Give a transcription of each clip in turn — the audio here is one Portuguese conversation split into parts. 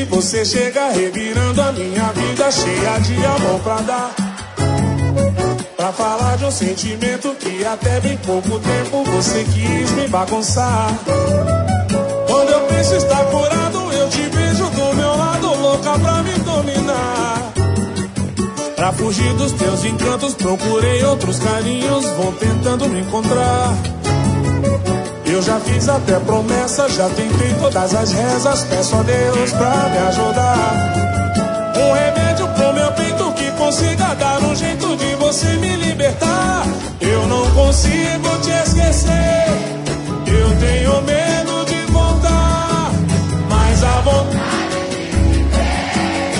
você chega revirando a minha vida cheia de amor pra dar. Pra falar de um sentimento que até bem pouco tempo você quis me bagunçar. Quando eu penso estar curado, eu te vejo do meu lado, louca pra me dominar. Pra fugir dos teus encantos, procurei outros carinhos, vou tentando me encontrar. Eu já fiz até promessa, já tentei todas as rezas, peço a Deus pra me ajudar. Um remédio pro meu peito que consiga dar um jeito de você me libertar. Eu não consigo te esquecer, eu tenho medo de voltar, mas a vontade de viver.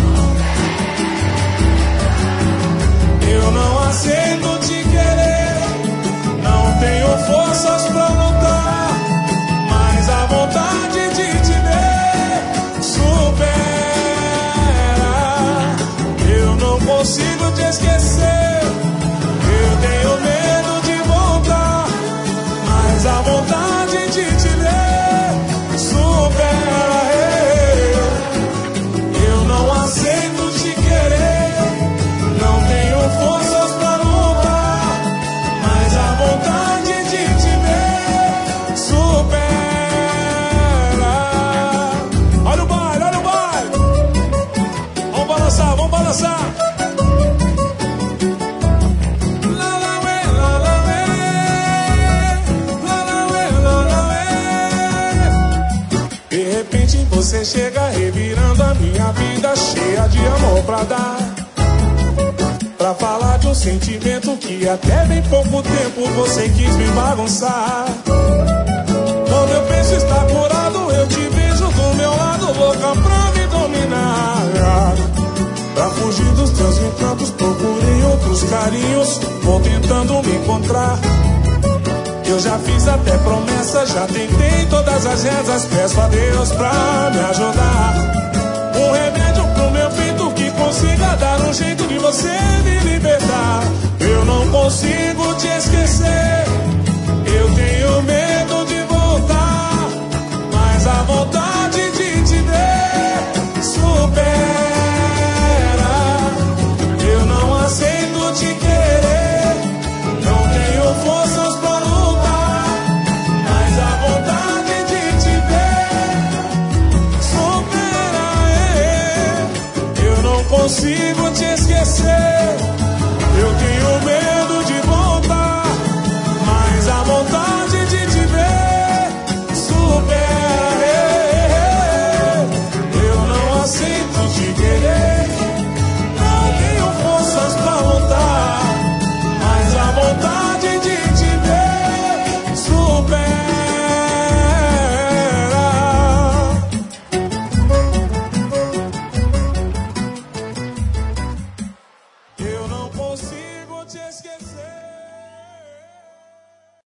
Eu não aceito te querer, não tenho forças pra lutar, mas a vontade de te ver supera. Eu não consigo te esquecer, eu tenho medo de voltar, mas a vontade de te ver supera. Eu não aceito te querer, não tenho forças pra lutar, mas a vontade de te ver supera. Olha o baile, olha o baile. Vamos balançar, vamos balançar. La la we, la la we. La la we, la la we. De repente você chega revirando a minha vida cheia de amor pra dar. Pra falar de um sentimento que até bem pouco tempo você quis me bagunçar. Quando eu penso estar curado, eu te vejo do meu lado, louca pra me dominar. Pra fugir dos teus encantos, procurei outros carinhos, vou tentando me encontrar. Eu já fiz até promessa, já tentei todas as rezas, peço a Deus pra me ajudar. Um remédio pro meu peito que consiga dar um jeito de você me libertar. Eu não consigo te esquecer, eu tenho medo de voltar, mas a vontade de te ver supera. Eu não aceito te querer, não tenho forças pra lutar, mas a vontade de te ver supera. Eu não consigo